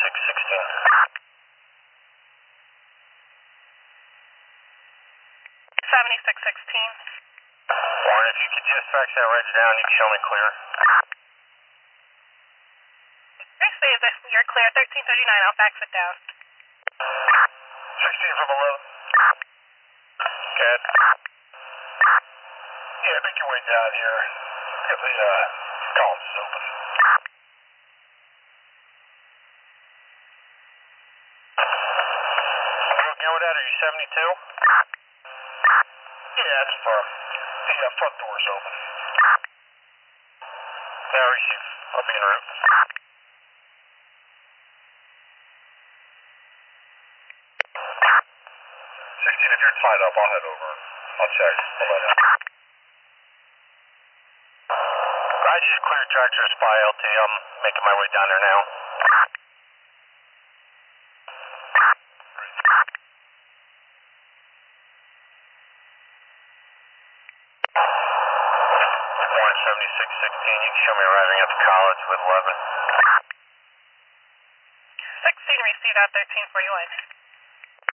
7616. Warren, if you could just fax that right down, you can show me clear. I say that you're clear. 1339, I'll fax it down. 16 from 11. Good. Yeah, make your way down here. If the columns is open. You okay with that? Are you 72? Yeah, that's firm. The front door's open. Now receive. I'll be en route. 16, if you're tied up, I'll head over. I'll check. I'll let out. I just cleared Tractor Spy LT. I'm making my way down there now. Warren 7616, you can show me arriving at the college with 11. 16 received out 1341.